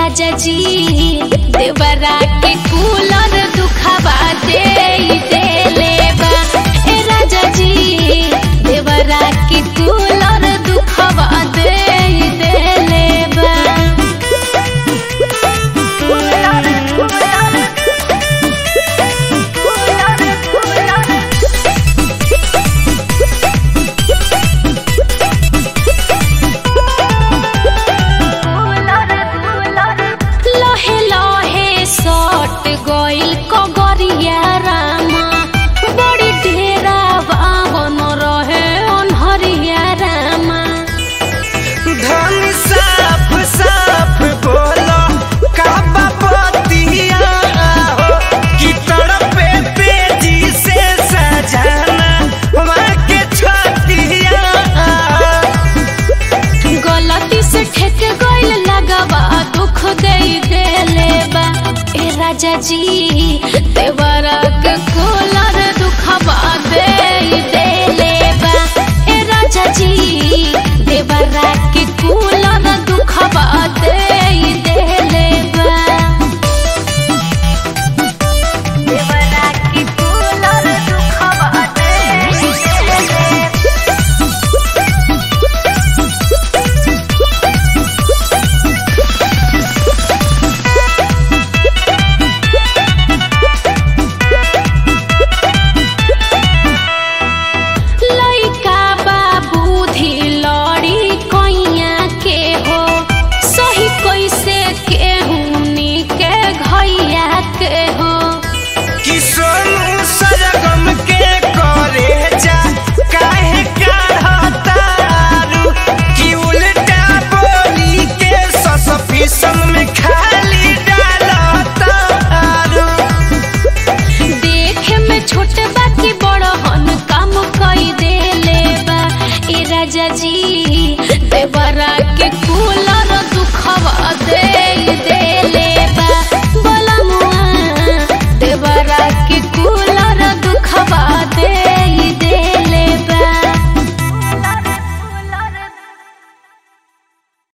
राजा जी देवरा के कूलर दुखवा दे लेबा। ए राजा जी देवरा के कूलर दुखवा दे लेबा। लहे लहे सट गइल कगरिया रामा, बड़ी ढेरा बावन रहे अनहरिया रामा। धन साफ साफ बोलो का बतिया हो कि तड़पे पेजी से सजाना वहाँ के छतिया। गलती से ठेक गइल लगवा दुख दे लेबा। ए राजा जी देवरा के कूलर दुखवा दे लेबा। ए राजा जी देवरा के कूलर दुखवा दे लेबा। देवरा के कूलर दुखवा दे लेबा। लइका बाबूधी लड़ी कैया के हो, सही कैसे केहुनी के घैया के हो। कि सोनू सरगम के करे जा काहे काढ़तारू कि उल्टा बोली के ससफिसन में खाली डालतारू। देखे में छोट बाकी बड़हन काम कई दे लेबा। ए राजा जी देवरा के कूलर दुखवा दे लेबा। बोला मुआ देवरा